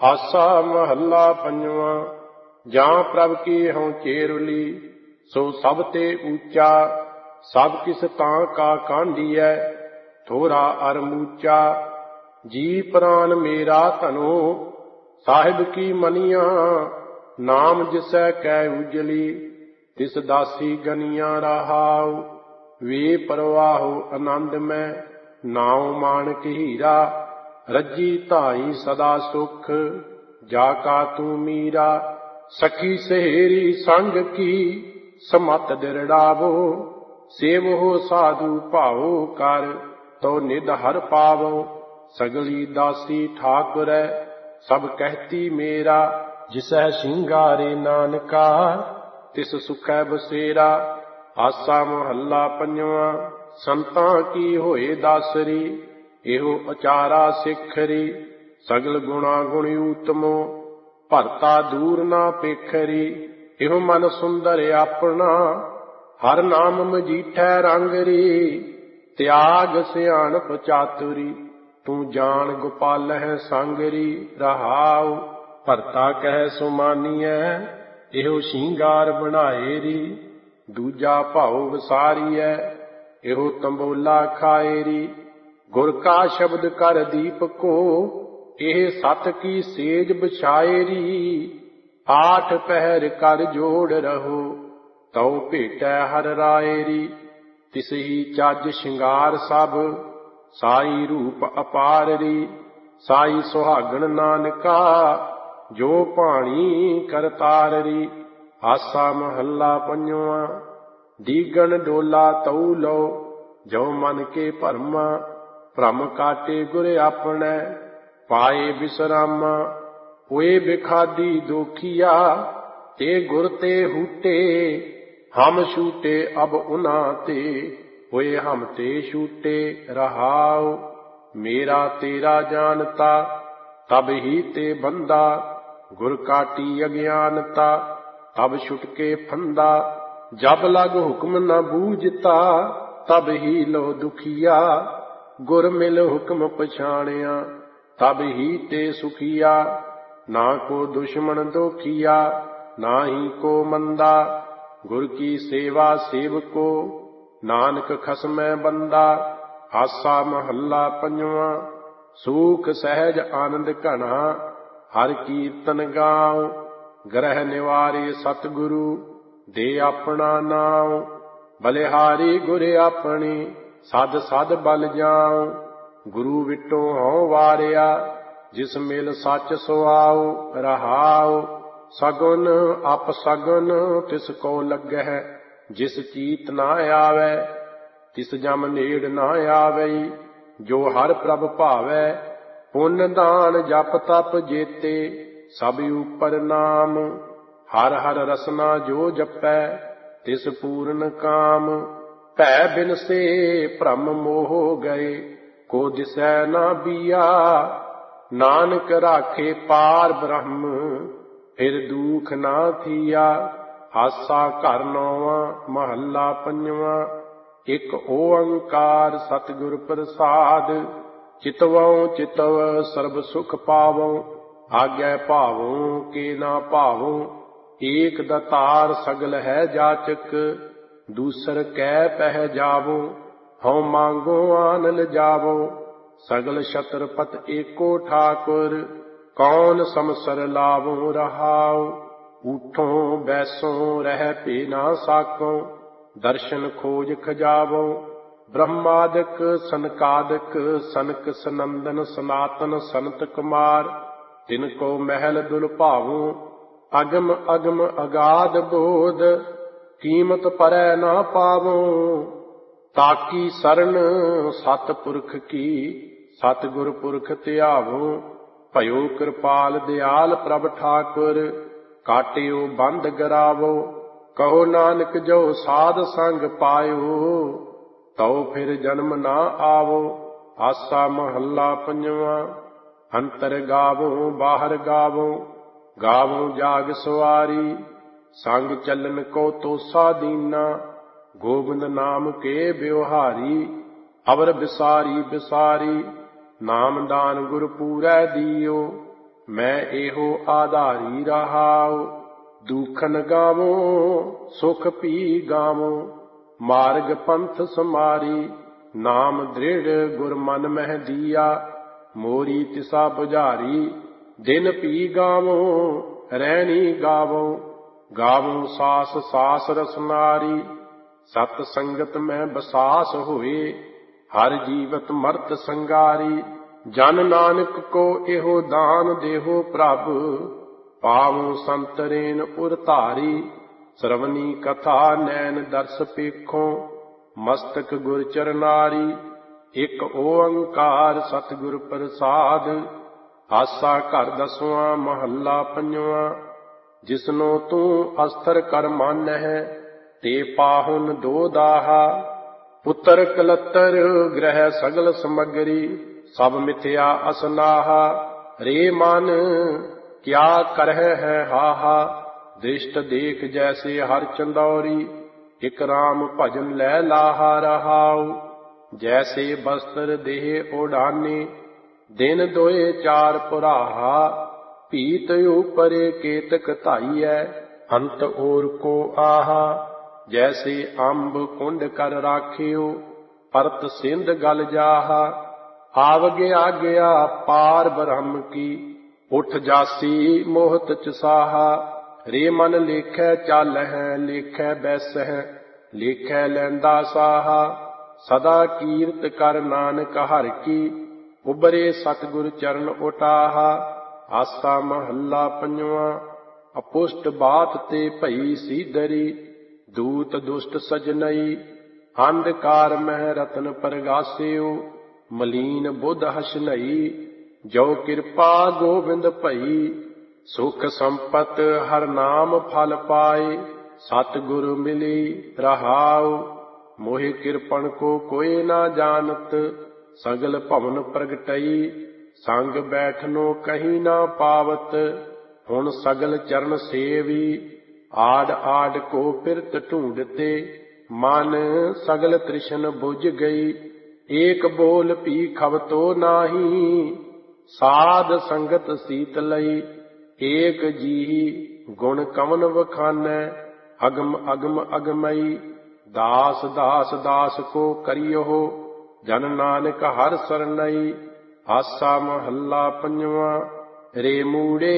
ਆਸਾ ਮਹੱਲਾ ਪੰਜਵਾਂ। ਜਾਂ ਪ੍ਰਭ ਕੀ ਹਉ ਚੇਰੁਲੀ, ਸੋ ਸਭ ਤੇ ਊਚਾ। ਸਭ ਕਿਸ ਤਾਂ ਕਾ ਕਾਂਢੀਐ, ਥੋਰਾ ਅਰ ਮੂਚਾ। ਜੀ ਪ੍ਰਾਨ ਮੇਰਾ ਧਨੋ, ਸਾਹਿਬ ਕੀ ਮਨੀਆਂ। ਨਾਮ ਜਿਸੈ ਕੈ ਉਜਲੀ, ਤਿਸ ਦਾਸੀ ਗਨੀਆਂ ਰਹਾਉ। ਵੇ ਪਰਵਾਹੋ ਆਨੰਦ ਮੈਂ, ਨਾਉ ਮਾਣਕ ਹੀਰਾ। ਰੱਜੀ ਧਾਈ ਸਦਾ ਸੁਖ, ਜਾ ਕਾ ਤੂੰ ਮੀਰਾ। ਸਖੀ ਸਹੇਰੀ ਸੰਗ ਕੀ, ਸਮਤ ਦਿਰੜਾਵੋ। ਸੇਵਹੁ ਸਾਧੂ ਭਾਉ ਕਰ, ਤੋ ਨਿਧ ਹਰ ਪਾਵੋ। ਸਗਲੀ ਦਾਸੀ ਠਾਕੁਰੈ, ਸਭ ਕਹਿਤੀ ਮੇਰਾ। ਜਿਸੈ ਸ਼ਿੰਗਾਰੇ ਨਾਨਕਾ, ਤਿਸ ਸੁਖੈ ਬਸੇਰਾ। ਆਸਾ ਮਹੱਲਾ ਪੰਜਵਾਂ। ਸੰਤਾਂ ਕੀ ਹੋਏ ਦਾਸਰੀ, ਇਹੋ ਅਚਾਰਾ ਸਿੱਖਰੀ। ਸਗਲ ਗੁਣਾ ਗੁਣ ਊਤਮੋ, ਭਰਤਾ ਦੂਰ ਨਾ ਪੇਖਰੀ। ਇਹੋ ਮਨ ਸੁੰਦਰ ਆਪਣਾ, ਹਰ ਨਾਮ ਮਜੀਠੈ ਰੰਗਰੀ। ਤਿਆਗ ਸਿਆਣਪ ਚਾਤੁਰੀ, ਤੂੰ ਜਾਣ ਗੋਪਾਲਹਿ ਸੰਗਰੀ। ਰਹਾਉ ਭਰਤਾ ਕਹਿ ਸੋ ਮਾਨੀਐ, ਇਹੋ ਸ਼ਿੰਗਾਰ ਬਣਾਏਰੀ। ਦੂਜਾ ਭਾਉ ਵਸਾਰੀਐ, ਇਹੋ ਤੰਬੋਲਾ ਖਾਏਰੀ। ਗੁਰ ਕਾ ਸ਼ਬਦ ਕਰ ਦੀਪਕੋ, ਇਹ ਸਤ ਕੀ ਸੇਜ ਬਿਛਾਏਰੀ। ਆਠ ਪਹਿਰ ਕਰ ਜੋੜ ਰਹੋ, ਤਉ ਭੇਟੈ ਹਰ ਰਾਏਰੀ। ਤਿਸਹੀ ਚੱਜ ਸ਼ਿੰਗਾਰ ਸਭ, ਸਾਈ ਰੂਪ ਅਪਾਰਰੀ। ਸਾਈ ਸੁਹਾਗਣ ਨਾਨਕਾ, ਜੋ ਭਾਣੀ ਕਰਤਾਰਰੀ। ਆਸਾ ਮਹੱਲਾ ਪੰਜਵਾਂ। ਦੀਗਣ ਡੋਲਾ ਤਉ ਲਓ, ਜੋ ਮਨ ਕੇ ਭਰਮਾ। ਭ੍ਰਮ ਕਾਟੇ ਗੁਰ ਆਪਣੈ, ਪਾਏ ਬਿਸਰਾਮਾ। ਹੋਏ ਬਿਖਾਦੀ ਦੋਖੀਆ, ਤੇ ਗੁਰ ਤੇ ਹੂਟੇ। ਹਮ ਛੂਟੇ ਅਬ ਉਨ੍ਹਾਂ ਤੇ, ਹੋਏ ਹਮ ਤੇ ਛੂਟੇ। ਰਹਾਉ ਮੇਰਾ ਤੇਰਾ ਜਾਣਤਾ, ਤਬ ਹੀ ਤੇ ਬੰਦਾ। ਗੁਰ ਕਾਟੀ ਅਗਿਆਨਤਾ, ਤਬ ਛੁਟਕੇ ਫੰਦਾ। ਜਬ ਲਗ ਹੁਕਮ ਨ ਬੂਝਤਾ, ਤਬ ਹੀ ਲੋ ਦੁਖੀਆ। ਗੁਰ ਮਿਲ ਹੁਕਮ ਪਛਾਣਿਆ, ਤਬ ਹੀ ਤੇ ਸੁਖੀਆ। ਨਾ ਕੋ ਦੁਸ਼ਮਣ ਦੋਖੀਆ, ਨਾ ਹੀ ਕੋ ਮੰਦਾ। ਗੁਰ ਕੀ ਸੇਵਾ ਸੇਵਕੋ, ਨਾਨਕ ਖਸਮੈ ਬੰਦਾ। ਆਸਾ ਮਹੱਲਾ ਪੰਜਵਾਂ। ਸੂਖ ਸਹਿਜ ਆਨੰਦ ਘਣਾ, ਹਰ ਕੀਰਤਨ ਗਾਉ। ਗ੍ਰਹਿ ਨਿਵਾਰੇ ਸਤਿਗੁਰੂ, ਦੇ ਆਪਣਾ ਨਾਉ। ਬਲਿਹਾਰੀ ਗੁਰ ਆਪਣੀ, ਸਦ ਸਦ ਬਲ ਜਾਉ। ਗੁਰੂ ਵਿਟੋ ਹਉ ਵਾਰਿਆ, ਜਿਸ ਮਿਲ ਸੱਚ ਸੁਆਉ। ਰਹਾਉ ਸਗੁਨ ਅਪਸਗੁਨ, ਤਿਸ ਕੋ ਲੱਗਹਿ। ਜਿਸ ਚੀਤ ਨਾ ਆਵੈ, ਤਿਸ ਜਮ ਨੇੜ ਨਾ ਆਵਈ। ਜੋ ਹਰ ਪ੍ਰਭ ਭਾਵੈ, ਪੁੰਨ ਦਾਨ ਜਪ ਤਪ ਜੇਤੇ। ਸਭ ਉਪਰ ਨਾਮ, ਹਰ ਹਰ ਰਸਨਾ ਜੋ ਜਪੈ, ਤਿਸ ਪੂਰਨ ਕਾਮ। ਭੈ ਬਿਨਸੇ ਭ੍ਰਮ ਮੋਹ ਗਏ, ਕੋ ਦਿਸੈ ਨਾ ਬੀਆ। ਨਾਨਕ ਰਾਖੇ ਪਾਰ ਬ੍ਰਹਮ, ਫਿਰ ਦੂਖ ਨਾ ਥੀਆ। ਆਸਾ ਘਰ ਨੌਵਾਂ। ਮਹੱਲਾ ਪੰਜਵਾਂ। ਇਕ ਓੰਕਾਰ ਸਤਿਗੁਰ ਪ੍ਰਸਾਦ, ਚਿਤਵਉ ਚਿਤਵ ਸਰਬ ਸੁਖ ਪਾਵਉ। ਆਗੈ ਭਾਵਉ ਕੇ ਨਾ ਭਾਵਉ, ਏਕ ਦਤਾਰ ਸਗਲ ਹੈ ਜਾਚਕ। ਦੂਸਰ ਕੈ ਪਹਿ ਜਾਵੋ, ਹਉ ਮੰਗੋ ਆਨ ਲਜਾਵੋ। ਸਗਲ ਛਤਰਪਤ ਏਕੋ ਠਾਕੁਰ, ਕੌਣ ਸਮਸਰ ਲਾਵੋ। ਰਹਾਉ ਊਠੋਂ ਬੈਸੋਂ ਰਹਿ ਭੇ ਨਾ ਸਾਕੋ, ਦਰਸ਼ਨ ਖੋਜ ਖਜਾਵੋ। ਬ੍ਰਹਮਾਦਿਕ ਸਨਕਾਦਿਕ, ਸਨਕ ਸਨੰਦਨ ਸਨਾਤਨ ਸੰਤ ਕੁਮਾਰ। ਤਿਨ ਕੋ ਮਹਿਲ ਦੁਲ ਭਾਵੋ, ਅਗਮ ਅਗਮ ਅਗਾਧ ਬੋਧ। ਕੀਮਤ ਪਰੈ ਨਾ ਪਾਵੋ, ਤਾਕੀ ਸਰਣ ਸਤਿਪੁਰਖ ਕੀ। ਸਤਿਗੁਰ ਪੁਰਖ ਧਿਆਵੋ, ਭਇਓ ਕਿਰਪਾਲ ਦਿਆਲ ਪ੍ਰਭ ਠਾਕੁਰ। ਕਾਟਿਓ ਬੰਧ ਗਰਾਵੋ, ਕਹੋ ਨਾਨਕ ਜੋ ਸਾਧ ਸੰਗ ਪਾਇਓ। ਤਉ ਫਿਰ ਜਨਮ ਨਾ ਆਵੋ। ਆਸਾ ਮਹੱਲਾ ਪੰਜਵਾਂ। ਅੰਤਰ ਗਾਵੋ ਬਾਹਰ ਗਾਵੋ, ਗਾਵੋ ਜਾਗ ਸਵਾਰੀ। ਸੰਗ ਚੱਲਨ ਕੋ ਤੋਸਾ ਦੀਨਾ, ਗੋਬਿੰਦ ਨਾਮ ਕੇ ਬਿਵਹਾਰੀ। ਅਵਰ ਬਿਸਾਰੀ ਬਿਸਾਰੀ, ਨਾਮ ਦਾਨ ਗੁਰ ਪੂਰੈ ਦੀਓ। ਮੈਂ ਇਹੋ ਆਧਾਰੀ ਰਹਾਉ। ਦੁਖਨ ਗਾਵੋ ਸੁਖ ਪੀ ਗਾਵੋ, ਮਾਰਗ ਪੰਥ ਸਮਾਰੀ। ਨਾਮ ਦ੍ਰਿੜ ਗੁਰ ਮਨ ਮਹਿ ਦੀਆ, ਮੋਰੀ ਤਿਸਾ ਬੁਝਾਰੀ। ਦਿਨ ਪੀ ਗਾਵੋ ਰਹਿਣੀ ਗਾਵੋ, ਗਾਵੋ ਸਾਸ ਸਾਸ ਰਸਨਾਰੀ। ਸਤ ਸੰਗਤ ਮੈਂ ਬਸਾਸ ਹੋਏ, ਹਰ ਜੀਵਤ ਮਰਤ ਸੰਗਾਰੀ। ਜਨ ਨਾਨਕ ਕੋ ਇਹੋ ਦਾਨ ਦੇਹੋ ਪ੍ਰਭ, ਪਾਵੋ ਸੰਤਰੇਨ ਉਰ ਧਾਰੀ। ਸਰਵਨੀ ਕਥਾ ਨੈਣ ਦਰਸ ਪੇਖੋ, ਮਸਤਕ ਗੁਰ ਚਰਨਾਰੀ। ਇਕ ਓੰਕਾਰ ਸਤਿਗੁਰ ਪ੍ਰਸਾਦ, ਆਸਾ ਘਰ ਦਸਵਾਂ ਮਹੱਲਾ ਪੰਜਵਾਂ। ਜਿਸਨੋ ਤੂੰ ਅਸਥਰ ਕਰ ਮਾਨਹਿ, ਤੇ ਪਾਹੁਨ ਦੋ ਦਾਹਾ। ਪੁੱਤਰ ਕਲੱਤਰ ਗ੍ਰਹਿ ਸਗਲ ਸਮਗਰੀ, ਸਭ ਮਿਥਿਆ ਅਸਨਾਹਾ। ਰੇ ਮਨ ਕਿਆ ਕਰਹਿ ਹੈ ਹਾਹਾ, ਦ੍ਰਿਸ਼ਟ ਦੇਖ ਜੈਸੇ ਹਰ ਚੰਦੌਰੀ। ਇਕ ਰਾਮ ਭਜਨ ਲੈ ਲਾਹਾ ਰਹਾਉ, ਜੈਸੇ ਬਸਤਰ ਦੇਹ ਓਢਾਨੇ। ਦਿਨ ਦੋਏ ਚਾਰ ਪੁਰਾਹਾ, ਭੀਤ ਉਪਰੇ ਕੇਤਕ ਧਾਈਐ। ਅੰਤ ਔਰ ਕੋ ਆਹਾ, ਜੈਸੇ ਅੰਬ ਕੁੰਡ ਕਰ ਰਾਖਿਓ। ਪਰਤ ਸਿੰਧ ਗਲ ਜਾਹਾ, ਆਵਗੇ ਆਗਿਆ ਪਾਰ ਬ੍ਰਹਮ ਕੀ। ਉਠ ਜਾਸੀ ਮੋਹਤ ਚਸਾਹਾ। ਰੇ ਮਨ ਲੇਖੈ ਚਾਲਹਿ, ਲੇਖੈ ਬੈਸਹਿ, ਲੇਖੈ ਲੈਂਦਾ ਸਾਹਾ। ਸਦਾ ਕੀਰਤ ਕਰ ਨਾਨਕ ਹਰਿ ਕੀ, ਉਬਰੇ ਸਤਿਗੁਰ ਚਰਨ ਉਟਾਹਾ। ਆਸਾ ਮਹੱਲਾ ਪੰਜਵਾਂ। ਅਪੁਸ਼ਟ ਬਾਤ ਤੇ ਭਈ ਸੀਦਰੀ, ਦੂਤ ਦੁਸ਼ਟ ਸਜਨਈ। ਅੰਧਕਾਰ ਮਹਿ ਰਤਨ ਪਰਗਾਸਿਓ, ਮਲੀਨ ਬੁੱਧ ਹਸਨਈ। ਜੋ ਕਿਰਪਾ ਗੋਬਿੰਦ ਭਈ, ਸੁਖ ਸੰਪਤ ਹਰ ਨਾਮ ਫਲ ਪਾਏ। ਸਤਿਗੁਰ ਮਿਲੀ ਰਹਾਉ, ਮੋਹਿ ਕਿਰਪਨ ਕੋ ਕੋਇ ਨਾ ਜਾਣਤ। ਸਗਲ ਭਵਨ ਪ੍ਰਗਟਈ, ਸੰਗ ਬੈਠਨੋ ਕਹੀ ਨਾ ਪਾਵਤ। ਹੁਣ ਸਗਲ ਚਰਨ ਸੇਵੀ, ਆਡ ਆਡ ਕੋ ਫਿਰਤ ਢੂੰਡਤੇ। ਮਨ ਸਗਲ ਤ੍ਰਿਸ਼ਨ ਬੁਝ ਗਈ, ਏਕ ਬੋਲ ਪੀ ਖਵਤੋ ਨਾਹੀ। ਸਾਧ ਸੰਗਤ ਸੀਤ ਲਈ, ਏਕ ਜੀਹੀ ਗੁਣ ਕਵਨ ਵਖਾਨੈ। ਅਗਮ ਅਗਮ ਅਗਮਈ, ਦਾਸ ਦਾਸ ਦਾਸ ਕੋ ਕਰਿਓ। ਜਨ ਨਾਨਕ ਹਰਿ ਸਰਣਈ। ਆਸਾ ਮਹੱਲਾ ਪੰਜਵਾਂ। ਰੇ ਮੂੜੇ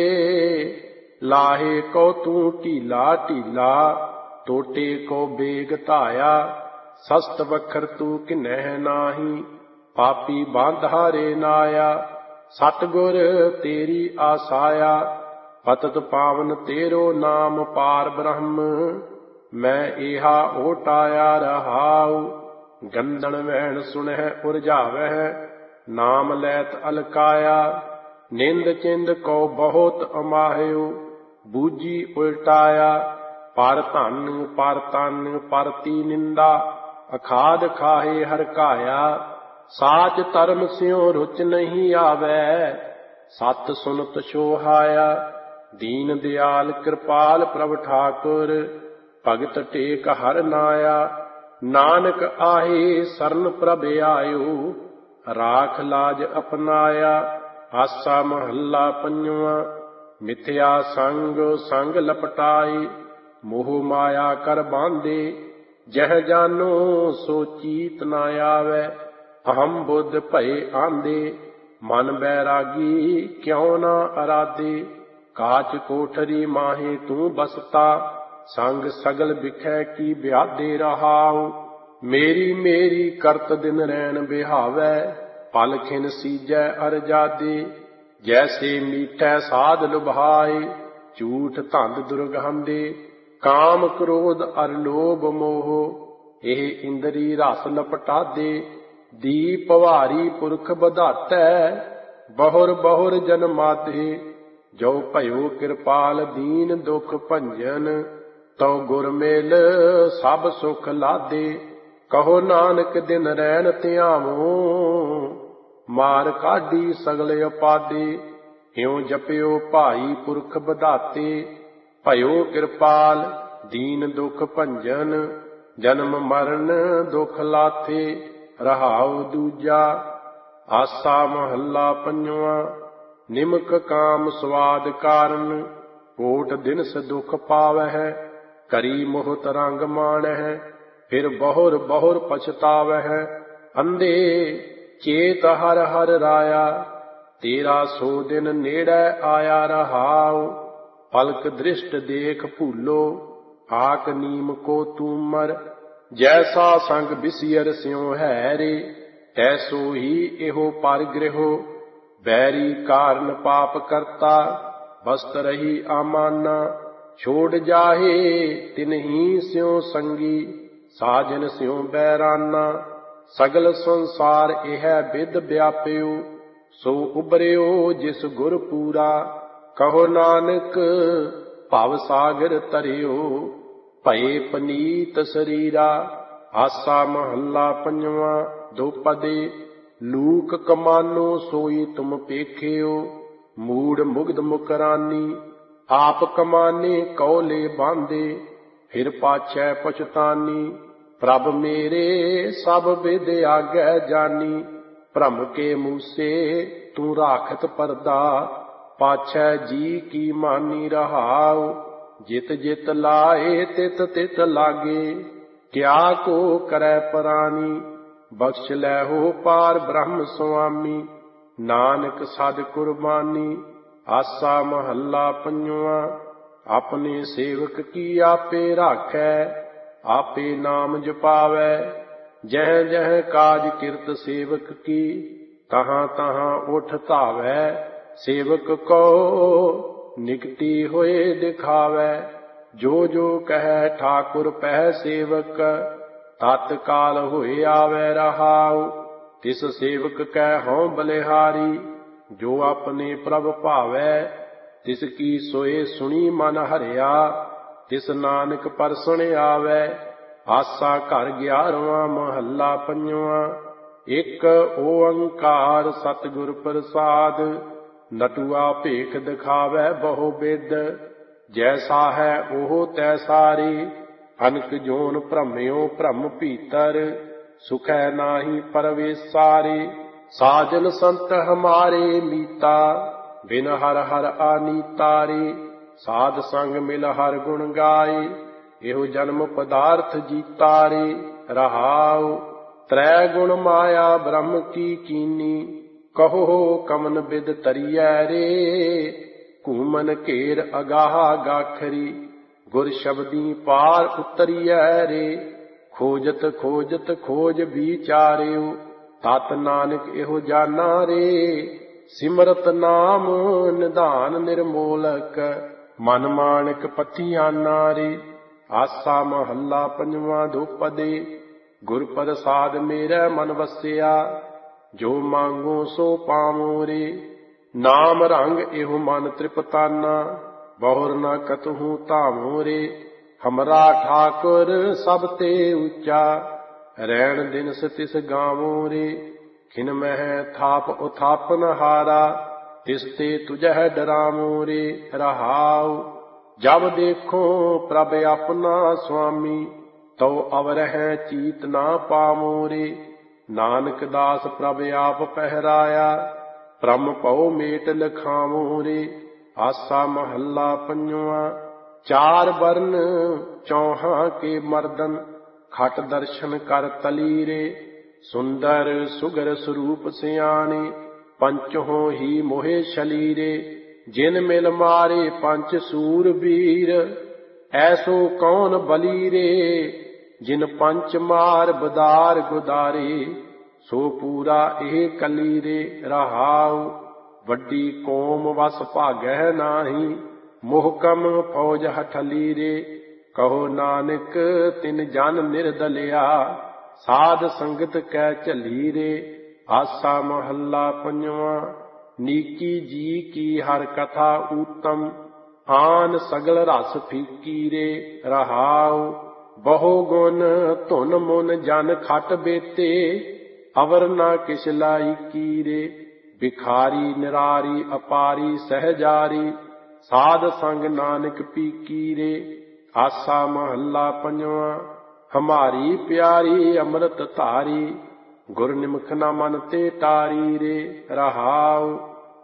ਲਾਹੇ ਕੋ ਤੂੰ ਢੀਲਾ ਢੀਲਾ, ਟੋਟੇ ਕੋ ਬੇਗ ਧਾਇਆ। ਸਸਤ ਵਖਰ ਤੂੰ ਕਿਨਹਿ ਨਾਹੀ, ਪਾਪੀ ਬਾਂਧਾ ਰੇ ਨਾਇਆ। ਸਤਿਗੁਰ ਤੇਰੀ ਆਸਾਇਆ, ਪਤਿਤ ਪਾਵਨ ਤੇਰੋ ਨਾਮ ਪਾਰ ਬ੍ਰਹਮ। ਮੈਂ ਏਹਾ ਓਟਾਇਆ ਰਹਾਉ, ਗੰਦਣ ਵੈਣ ਸੁਣਹਿ ਉਰਝਾਵਹਿ। ਨਾਮ ਲੈਤ ਅਲਕਾਇਆ, ਨਿੰਦ ਚਿੰਦ ਕੋ ਬਹੁਤ ਅਮਾਹਿਓ। ਬੂਝੀ ਉਲਟਾਇਆ, ਪਰ ਧਨ ਪਰ ਤਨ ਪਰਤੀ ਨਿੰਦਾ। ਅਖਾਦ ਖਾਹੇ ਹਰਕਾਇਆ, ਸਾਚ ਧਰਮ ਸਿਉ ਰੁਚ ਨਹੀਂ ਆਵੈ। ਸਤ ਸੁਨਤ ਸੋਹਾਇਆ, ਦੀਨ ਦਿਆਲ ਕਿਰਪਾਲ ਪ੍ਰਭ ਠਾਕੁਰ। ਭਗਤ ਟੇਕ ਹਰ ਨਾਇਆ, ਨਾਨਕ ਆਹੇ ਸਰਨ ਪ੍ਰਭ ਆਇਓ। ਰਾਖ ਲਾਜ ਅਪਨਾਇਆ। ਆਸਾ ਮਹੱਲਾ ਪੰਜਵਾਂ। ਮਿਥਿਆ ਸੰਗ ਸੰਗ ਲਪਟਾਈ, ਮੋਹ ਮਾਇਆ ਕਰ ਬਾਂਧੇ। ਜਹ ਜਾਨੋ ਸੋ ਚੀਤ ਨਾ ਆਵੈ, ਅਹੰ ਬੁੱਧ ਭਏ ਆਂਦੇ। ਮਨ ਬੈਰਾਗੀ ਕਿਉ ਨਾ ਅਰਾਧੇ, ਕਾਚ ਕੋਠਰੀ ਮਾਹੇ ਤੂੰ ਬਸਤਾ। ਸੰਗ ਸਗਲ ਬਿਖੈ ਕੀ ਬਿਆਦੇ ਰਹਾਉ, ਮੇਰੀ ਮੇਰੀ ਕਰਤ ਦਿਨ ਰੈਣ ਬਿਹਾਵੈ। ਪਲ ਖਿਨ ਸੀਜੈ ਅਰਜਾਦੇ, ਜੈਸੇ ਮੀਠੈ ਸਾਧ ਲੁਭਾਏ। ਝੂਠ ਧੰਦ ਦੁਰਗੰਧੇ, ਕਾਮ ਕ੍ਰੋਧ ਅਰ ਲੋਭ ਮੋਹ। ਇਹ ਇੰਦਰੀ ਰਸ ਲਪਟਾਦੇ, ਦੀਪ ਭਾਰੀ ਪੁਰਖ ਵਧਾਤੈ। ਬਹੁਰ ਬਹੁਰ ਜਨਮਾਤੇ, ਜੋ ਭਇਓ ਕਿਰਪਾਲ ਦੀਨ ਦੁਖ ਭੰਜਨ। ਤਉ ਗੁਰ ਮੇਲ ਸਭ ਸੁਖ ਲਾਦੇ, ਕਹੋ ਨਾਨਕ ਦਿਨ ਰੈਣ ਧਿਆਵੋ। ਮਾਰ ਕਾਢੀ ਸਗਲ ਅਪਾਦੇ, ਇਉ ਜਪਿਓ ਭਾਈ ਪੁਰਖ ਵਧਾਤੇ। ਭਇਓ ਕਿਰਪਾਲ ਦੀਨ ਦੁਖ ਭੰਜਨ, ਜਨਮ ਮਰਨ ਦੁਖ ਲਾਥੇ। ਰਹਾਉ ਦੂਜਾ। ਆਸਾ ਮਹੱਲਾ ਪੰਜਵਾਂ। ਨਿਮਕ ਕਾਮ ਸਵਾਦ ਕਾਰਨ, ਕੋਟ ਦਿਨਸ ਦੁਖ ਪਾਵਹਿ। ਕਰੀ ਮੋਹਤ ਰੰਗ ਮਾਣਹਿ, ਫਿਰ ਬਹੁਰ ਬਹੁਰ ਪਛਤਾਵਹਿ। ਅੰਧੇ ਚੇਤ ਹਰ ਹਰ ਰਾਇਆ, ਤੇਰਾ ਸੋ ਦਿਨ ਨੇੜੇ ਆਇਆ ਰਹਾਉ। ਪਲਕ ਦ੍ਰਿਸ਼ਟ ਦੇਖ ਭੂਲੋ, ਆਕ ਨੀਮ ਕੋ ਤੂਮਰ। ਜੈਸਾ ਸੰਗ ਬਿਸਿਅਰ ਸਿਉ ਹੈ ਰੇ, ਤੈਸੋ ਹੀ ਇਹੋ ਪਰਗ੍ਰਿਹੋ। ਬੈਰੀ ਕਾਰਨ ਪਾਪ ਕਰਤਾ, ਬਸਤ ਰਹੀ ਆਮਾਨਾ। ਛੋੜ ਜਾਹੇ ਤਿਨਹੀ ਸਿਉ ਸੰਗੀ, ਸਾਜਨ ਸਿਉ ਬੈਰਾਨਾ। ਸਗਲ ਸੰਸਾਰ ਇਹ ਬਿਦ ਵਿਆਪਿਓ, ਸੋ ਉਬਰਿਓ ਜਿਸ ਗੁਰ ਪੂਰਾ। ਕਹੋ ਨਾਨਕ ਭਵ ਸਾਗਰ ਤਰਿਓ, ਭਏ ਪਨੀਤ ਸਰੀਰਾ। ਆਸਾ ਮਹੱਲਾ ਪੰਜਵਾਂ ਦੋਪਦੇ। ਲੂਕ ਕਮਾਨੋ ਸੋਈ ਤੁਮ ਪੇਖਿਓ, ਮੂੜ ਮੁਗਧ ਮੁਕਰਾਨੀ। ਆਪ ਕਮਾਨੇ ਕੌਲੇ ਬਾਂਦੇ, ਫਿਰ ਪਾਛੈ ਪਛਤਾਨੀ। ਪ੍ਰਭ ਮੇਰੇ ਸਭ ਵਿਦ ਆਗੈ ਜਾਨੀ, ਭ੍ਰਮ ਕੇ ਮੂਸੇ ਤੂੰ ਰਾਖਤ ਪਰਦਾ। ਪਾਛੈ ਜੀ ਕੀ ਮਾਨੀ ਰਹਾਉ, ਜਿਤ ਜਿਤ ਲਾਏ ਤਿਤ ਤਿਤ ਲਾਗੇ। ਕਿਆ ਕੋ ਕਰੈ ਪਰਾਨੀ, ਬਖਸ਼ ਲੈਹੋ ਪਾਰ ਬ੍ਰਹਮ ਸੁਆਮੀ। ਨਾਨਕ ਸਦ ਕੁਰਬਾਨੀ। ਆਸਾ ਮਹੱਲਾ ਪੰਜਵਾਂ। ਆਪਣੇ ਸੇਵਕ ਕੀ ਆਪੇ ਰਾਖੈ, ਆਪੇ ਨਾਮ ਜਪਾਵੈ। ਜਹ ਜਹ ਕਾਜ ਕਿਰਤ ਸੇਵਕ ਕੀ, ਤਹਾਂ ਤਹਾਂ ਉਠ ਧਾਵੈ। ਸੇਵਕ ਕੋ ਨਿਕਟੀ ਹੋਏ ਦਿਖਾਵੈ, ਜੋ ਜੋ ਕਹੈ ਠਾਕੁਰ ਪਹਿ ਸੇਵਕ। ਤਤਕਾਲ ਹੋਏ ਆਵੈ ਰਹਾਉ, ਤਿਸ ਸੇਵਕ ਕੈ ਹਉ ਬਲਿਹਾਰੀ। ਜੋ ਆਪਣੇ ਪ੍ਰਭ ਭਾਵੈ, ਤਿਸ ਕੀ ਸੋਏ ਸੁਣੀ ਮਨ ਹਰਿਆ। ਤਿਸ ਨਾਨਕ ਪਰਸਣ ਆਵੈ। ਆਸਾ ਘਰ 11ਵਾਂ ਮਹੱਲਾ ਪੰਜਵਾਂ। ਇੱਕ ਓੰਕਾਰ ਸਤਿਗੁਰ ਪ੍ਰਸਾਦ, ਨਟੂਆ ਭੇਖ ਦਿਖਾਵੈ ਬਹੁ ਬਿਦ। ਜੈਸਾ ਹੈ ਉਹ ਤੈਸਾ ਰੇ, ਅਨਕ ਜੋਨ ਭ੍ਰਮਿਓ ਭ੍ਰਮ ਭੀਤਰ। ਸੁਖੈ ਨਾਹੀ ਪਰਵੇਸਾਰੇ, ਸਾਜਨ ਸੰਤ ਹਮਾਰੇ ਮੀਤਾ। ਬਿਨ ਹਰ ਹਰ ਆਨੀਤਾ ਰੇ, ਸਾਧ ਸੰਗ ਮਿਲ ਹਰ ਗੁਣ ਗਾਏ। ਇਹੋ ਜਨਮ ਪਦਾਰਥ ਜੀਤਾ ਰੇ, ਰਹਾਉ। ਤ੍ਰੈ ਗੁਣ ਮਾਇਆ ਬ੍ਰਹਮ ਕੀ ਕੀਨੀ, ਕਹੋ ਕਮਨ ਬਿਦ ਤਰੀਐ ਰੇ। ਘੂਮਨ ਘੇਰ ਅਗਾਹ ਗਾਖਰੀ, ਗੁਰ ਸ਼ਬਦੀ ਪਾਰ ਉਤਰੀਐ ਰੇ। ਖੋਜਤ ਖੋਜਤ ਖੋਜ ਵਿਚਾਰਿਓ, ਤਤ ਨਾਨਕ ਇਹੋ ਜਾਨਾ ਰੇ। ਸਿਮਰਤ ਨਾਮ ਨਿਧਾਨ ਨਿਰਮੋਲਕ, ਮਨ ਮਾਣਕ ਪਤੀਆਨਾ ਰੇ। ਆਸਾ ਮਹੱਲਾ ਪੰਜਵਾਂ ਦੋਪਦੇ। ਗੁਰ ਪ੍ਰਸਾਦ ਮੇਰੇ ਮਨ ਵਸਿਆ, ਜੋ ਮੰਗੋ ਸੋ ਪਾਵੋ ਰੇ। ਨਾਮ ਰੰਗ ਇਹੋ ਮਨ ਤ੍ਰਿਪਤਾਨਾ, ਬਹੁਰ ਨ ਕਤਹੂ ਧਾਵੋ ਰੇ। ਹਮਰਾ ਠਾਕੁਰ ਸਭ ਤੇ ਉੱਚਾ, ਰਹਿਣ ਦਿਨਸ ਤਿਸ ਗਾਵੋ ਰੇ। ਖਿਨ ਮਹਿ ਥਾਪ ਉਥਾਪਨ ਹਾਰਾ, ਤਿਸ ਤੇ ਤੁਝਹਿ ਡਰਾਵੋ ਰੇ, ਰਹਾਉ। ਜਬ ਦੇਖੋ ਪ੍ਰਭ ਆਪਣਾ ਸੁਆਮੀ, ਤਉ ਅਵਰਹਿ ਚੀਤ ਨਾ ਪਾਵੋ ਰੇ। ਨਾਨਕ ਦਾਸ ਪ੍ਰਭ ਆਪ ਪਹਿਰਾਇਆ, ਭ੍ਰਮ ਭਉ ਮੇਟ ਲਖਾਵੋ ਰੇ। ਆਸਾ ਮਹੱਲਾ ਪੰਜਵਾਂ। ਚਾਰ ਬਰਨ ਚੌਹਾਂ ਕੇ ਮਰਦਨ, ਖਟ ਦਰਸ਼ਨ ਕਰ ਤਲੀ ਰੇ। ਸੁੰਦਰ ਸੁਗਰ ਸਰੂਪ ਸਿਆਣੇ, ਪੰਚਹੋਂ ਹੀ ਮੋਹਿ ਸ਼ਲੀਰੇ। ਜਿਨ ਮਿਲ ਮਾਰੇ ਪੰਚ ਸੂਰ ਬੀਰ, ਐਸੋ ਕੌਣ ਬਲੀ ਰੇ। ਜਿਨ ਪੰਚ ਮਾਰ ਬਦਾਰ ਗੁਦਾਰੇ, ਸੋ ਪੂਰਾ ਇਹ ਕਲੀ ਰੇ, ਰਹਾਉ। ਵੱਡੀ ਕੌਮ ਵਸ ਭਾਗਹਿ ਨਾਹੀ, ਮੋਹਕਮ ਫੌਜ ਹਠਲੀ ਰੇ। ਕਹੋ ਨਾਨਕ ਤਿਨ ਜਨ ਨਿਰਦਲਿਆ, ਸਾਧ ਸੰਗਤ ਕੈ ਝੱਲੀ ਰੇ। ਆਸਾ ਮਹੱਲਾ ਪੰਜਵਾਂ। ਨੀਕੀ ਜੀ ਕੀ ਹਰ ਕਥਾ ਊਤਮ, ਆਨ ਸਗਲ ਰਸ ਫੀਕੀ ਰੇ, ਰਹਾਉ। ਬਹੁ ਗੁਣ ਧੁਨ ਮੁਨ ਜਨ ਖਟ ਬੇਤੇ, ਅਵਰ ਨਾ ਕਿਛ ਲਾਇਕੀ ਰੇ। ਬਿਖਾਰੀ ਨਿਰਾਰੀ ਅਪਾਰੀ ਸਹਿਜਾਰੀ, ਸਾਧ ਸੰਗ ਨਾਨਕ ਪੀਕੀ ਰੇ। ਆਸਾ ਮਹੱਲਾ ਪੰਜਵਾਂ। ਹਮਾਰੀ ਪਿਆਰੀ ਅੰਮ੍ਰਿਤ ਧਾਰੀ, ਗੁਰ ਨਿਮਖ ਨਾ ਮਨ ਤੇ ਟਾਰੀ ਰੇ, ਰਹਾਉ।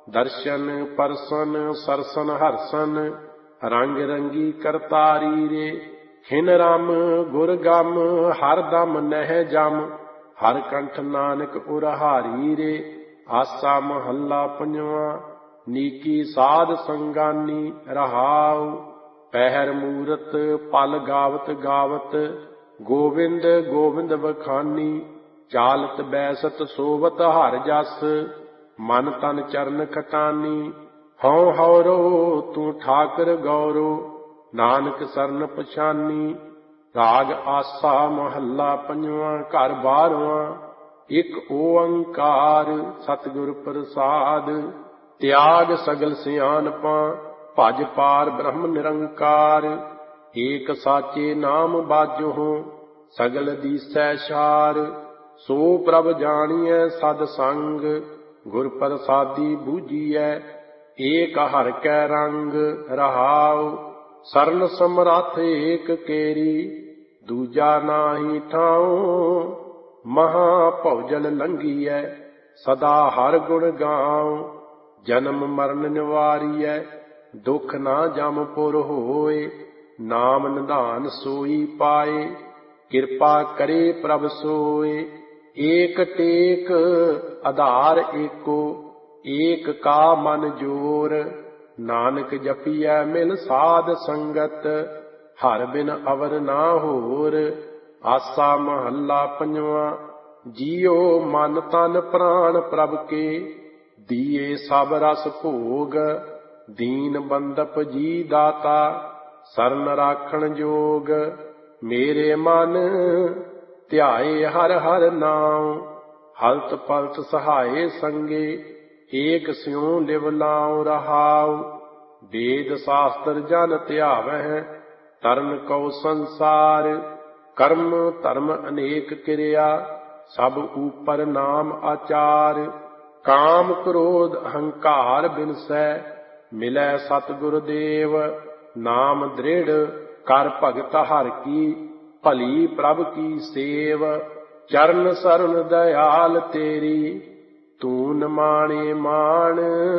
ਦਰਸ਼ਨ ਪਰਸਨ ਸਰਸਨ ਹਰਸਨ ਰੰਗ ਰੰਗੀ ਕਰਤਾਰੀ ਰੇ। ਖਿਨ ਰਮ ਗੁਰ ਗਮ ਹਰ ਦਮ ਨਹਿ ਜਮ ਹਰ ਕੰਠ ਨਾਨਕ ਉਰਹਾਰੀ ਰੇ। ਆਸਾ ਮਹੱਲਾ ਪੰਜਵਾਂ। ਨੀਕੀ ਸਾਧ ਸੰਗਾਨੀ ਰਹਾਉ। ਪਹਿਰ ਮੂਰਤ ਪਲ ਗਾਵਤ ਗਾਵਤ ਗੋਵਿੰਦ ਗੋਵਿੰਦ ਬਖਾਨੀ। ਚਾਲਤ ਬੈਸਤ ਸੋਵਤ ਹਰ ਜਸ ਮਨ ਤਨ ਚਰਨ ਖਟਾਨੀ। ਹਉ ਹਉਰੋ ਤੂੰ ਠਾਕਰ ਗੌਰੋ ਨਾਨਕ ਸਰਨ ਪਛਾਨੀ। ਰਾਗ ਆਸਾ ਮਹੱਲਾ ਪੰਜਵਾਂ। ਘਰ ਬਾਰਵਾਂ। ਇਕ ਓੰਕਾਰ ਸਤਿਗੁਰ ਪ੍ਰਸਾਦ। ਤਿਆਗ ਸਗਲ ਸਿਆਣਪਾਂ ਭਜ ਪਾਰ ਬ੍ਰਹਮ ਨਿਰੰਕਾਰ। ਏਕ ਸਾਚੇ ਨਾਮ ਬਾਝਹੁ ਸਗਲ ਦੀਸੈ ਛਾਰ। ਸੋ ਪ੍ਰਭ ਜਾਣੀਐ ਸਦ ਸੰਗ ਗੁਰ ਪ੍ਰਸਾਦੀ ਬੂਝੀਐ। ਏਕ ਹਰਿ ਕੈ ਰੰਗ ਰਹਾਉ। ਸਰਨ ਸਮਰੱਥ ਏਕ ਕੇਰੀ ਦੂਜਾ ਨਾਹੀ ਠਾਉ। ਮਹਾ ਭਉਜਲ ਲੰਘੀਐ ਸਦਾ ਹਰ ਗੁਣ ਗਾਉ। ਜਨਮ ਮਰਨ ਨਿਵਾਰੀਐ ਦੁਖ ਨਾ ਜਮ ਪੁਰ ਹੋਏ। ਨਾਮ ਨਿਧਾਨ ਸੋਈ ਪਾਏ ਕਿਰਪਾ ਕਰੇ ਪ੍ਰਭ ਸੋਏ। ਏਕ ਟੇਕ ਆਧਾਰ ਏਕੋ ਏਕ ਕਾ ਮਨ ਜੋਰ। ਨਾਨਕ ਜਪੀਐ ਮਿਲ ਸਾਧ ਸੰਗਤ ਹਰ ਬਿਨ ਅਵਰ ਨਾ ਹੋਰ। ਆਸਾ ਮਹੱਲਾ ਪੰਜਵਾਂ। ਜੀਉ ਮਨ ਤਨ ਪ੍ਰਾਣ ਪ੍ਰਭ ਕੇ ਦੀਏ ਸਭ ਰਸ ਭੋਗ। ਦੀਨ ਬੰਦਪ ਜੀ ਦਾਤਾ ਸਰਨ ਰਾਖਣ ਜੋਗ। ਮੇਰੇ ਮਨ ਧਿਆਏ ਹਰ ਹਰ ਨਾਉ ਹਲਤ ਪਲਤ ਸਹਾਏ ਸੰਗੇ। ਏਕ ਸਿਉ ਲਿਵ ਲਾਉ ਰਹਾਉ। ਵੇਦ ਸ਼ਾਸਤਰ ਜਨ ਧਿਆਵਹਿ ਤਰਨ ਕਉ ਸੰਸਾਰ। ਕਰਮ ਧਰਮ ਅਨੇਕ ਕਿਰਿਆ ਸਭ ਊਪਰ ਨਾਮ ਆਚਾਰ। ਕਾਮ ਕ੍ਰੋਧ ਅਹੰਕਾਰ ਬਿਨਸੈ ਮਿਲੈ ਸਤਿਗੁਰ ਦੇਵ। ਨਾਮ ਦ੍ਰਿੜ ਕਰ ਭਗਤ ਹਰਿ ਕੀ ਭਲੀ ਪ੍ਰਭ ਕੀ ਸੇਵ। ਚਰਨ ਸਰਨ ਦਇਆਲ ਤੇਰੀ ਤੂੰ ਨਿਮਾਣੇ ਮਾਣ।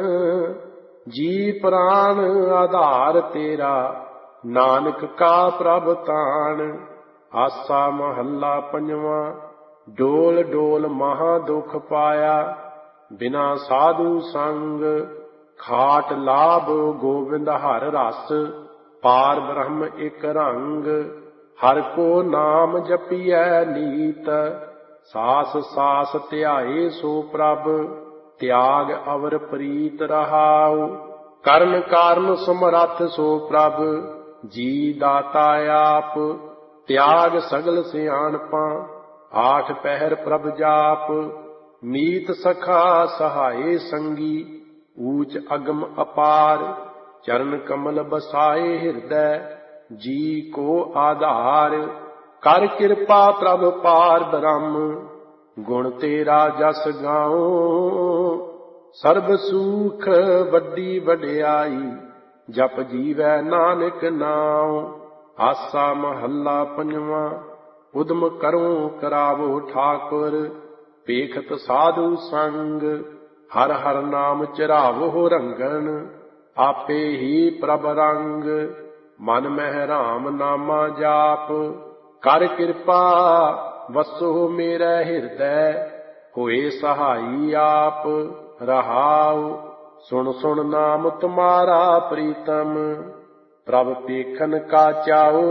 ਜੀ ਪ੍ਰਾਣ ਆਧਾਰ ਤੇਰਾ ਨਾਨਕ ਕਾ ਪ੍ਰਭ ਤਾਣ। ਆਸਾ ਮਹੱਲਾ ਪੰਜਵਾਂ। ਡੋਲ ਡੋਲ ਮਹਾ ਦੁਖ ਪਾਇਆ ਬਿਨਾ ਸਾਧੂ ਸੰਗ। ਖਾਟ ਲਾਭ ਗੋਬਿੰਦ ਹਰ ਰਸ ਪਾਰ ਬ੍ਰਹਮ ਇਕ ਰੰਗ। ਹਰ ਕੋ ਨਾਮ ਜਪੀਐ ਨੀਤ ਸਾਸ ਸਾਸ ਧਿਆਏ ਸੋ ਪ੍ਰਭ। ਤਿਆਗ ਅਵਰ ਪ੍ਰੀਤ ਰਹਾਉ। ਕਰਨ ਕਾਰਨ ਸਮਰੱਥ ਸੋ ਪ੍ਰਭ ਜੀ ਦਾਤਾ ਆਪ। ਤਿਆਗ ਸਗਲ ਸਿਆਣਪਾਂ ਆਠ ਪਹਿਰ ਪ੍ਰਭ ਜਾਪ। ਮੀਤ ਸਖਾ ਸਹਾਏ ਸੰਗੀ ਊਚ ਅਗਮ ਅਪਾਰ। ਚਰਨ ਕਮਲ ਬਸਾਏ ਹਿਰਦੈ ਜੀ ਕੋ ਆਧਾਰ। ਕਰ ਕਿਰਪਾ ਪ੍ਰਭ ਪਾਰ ਬ੍ਰਹਮ ਗੁਣ ਤੇਰਾ ਜਸ ਗਾਉ। ਸਰਬ ਸੂਖ ਵੱਡੀ ਵਡਿਆਈ ਜਪ ਜੀਵੈ ਨਾਨਕ ਨਾਉ। ਆਸਾ ਮਹੱਲਾ ਪੰਜਵਾਂ। ਉਦਮ ਕਰੋ ਕਰਾਵੋ ਠਾਕੁਰ ਪੇਖਤ ਸਾਧੂ ਸੰਗ। ਹਰ ਹਰ ਨਾਮ ਚਰਾਵੋ ਰੰਗਨ ਆਪੇ ਹੀ ਪ੍ਰਭ ਰੰਗ। ਮਨ ਮਹਿ ਰਾਮ ਨਾਮਾ ਜਾਪ ਕਰ ਕਿਰਪਾ ਵਸੋ ਮੇਰਾ ਹਿਰਦੈ। ਹੋਏ ਸਹਾਈ ਆਪ ਰਹਾਉ। ਸੁਣ ਸੁਣ ਨਾਮ ਤੁਮਾਰਾ ਪ੍ਰੀਤਮ ਪ੍ਰਭ ਪੇਖਨ ਕਾ ਚਾਓ।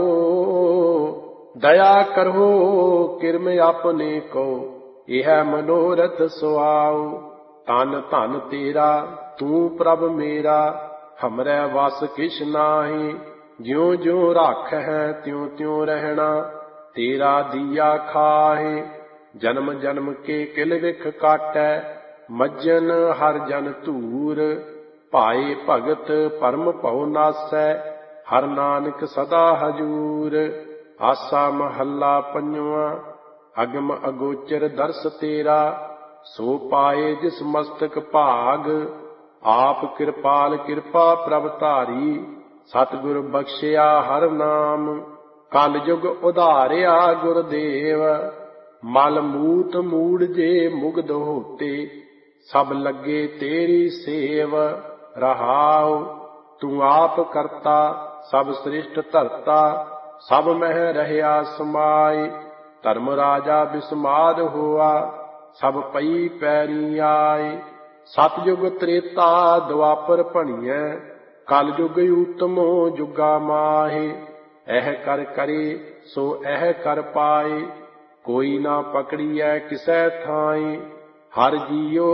ਦਇਆ ਕਰੋ ਕਿਰਮ ਆਪਣੇ ਕੋ ਇਹ ਮਨੋਰਥ ਸੁਆਉ। ਤਨ ਧਨ ਤੇਰਾ ਤੂੰ ਪ੍ਰਭ ਮੇਰਾ ਹਮਰੇ ਵਸ ਕਿਛ ਨਾਹੀ। ਜਿਉ ਜਿਉ ਰਾਖੈ ਤਿਉ ਤਿਉ ਰਹਿਣਾ ਤੇਰਾ ਦੀਆ ਖਾਹੇ। ਜਨਮ ਜਨਮ ਕੇ ਕਿਲ ਵਿਖ ਕਾਟੈ ਮੱਜਨ ਹਰ ਜਨ ਧੂਰ। ਭਾਏ ਭਗਤ ਪਰਮ ਭਉ ਨਾਸੈ ਹਰ ਨਾਨਕ ਸਦਾ ਹਜੂਰ। ਆਸਾ ਮਹੱਲਾ ਪੰਜਵਾਂ। ਅਗਮ ਅਗੋਚਰ ਦਰਸ ਤੇਰਾ ਸੋ ਪਾਏ ਜਿਸ ਮਸਤਕ ਭਾਗ। ਆਪ ਕਿਰਪਾਲ ਕਿਰਪਾ ਪ੍ਰਭ ਧਾਰੀ ਸਤਿਗੁਰ ਬਖਸ਼ਿਆ ਹਰ ਨਾਮ। ਕਲ ਯੁਗ ਉਧਾਰਿਆ ਗੁਰਦੇਵ ਮਲ ਮੂਤ ਮੂੜ ਜੇ ਮੁਗਧ ਹੋਤੇ। ਸਭ ਲੱਗੇ ਤੇਰੀ ਸੇਵ। ਰਹਾਉ ਤੂੰ ਆਪ ਕਰਤਾ ਸਭ ਸ੍ਰਿਸ਼ਟ ਧਰਤਾ, ਸਭ ਮਹਿ ਰਹਿਆ ਸਮਾਈ। ਧਰਮ ਰਾਜਾ ਬਿਸਮਾਦ ਹੋਆ, ਸਭ ਪਈ ਪੈਰੀ ਆਏ। ਸਤਿਯੁਗ ਤ੍ਰੇਤਾ ਦੁਆਪਰ ਭਣੀਐ, ਕਲ ਯੁਗ ਊਤਮੋ ਜੁਗਾ ਮਾਹੇ। ਇਹ ਕਰ ਕਰੇ ਸੋ ਇਹ ਕਰ ਪਾਏ, ਕੋਈ ਨਾ ਪਕੜੀਐ ਕਿਸੈ ਥਾਈ। ਹਰ ਜੀਉ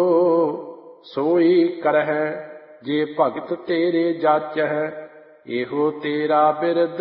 ਸੋਈ ਕਰਹਿ, ਜੇ ਭਗਤ ਤੇਰੇ ਜਾਚਹਿ। ਇਹੋ ਤੇਰਾ ਬਿਰਦ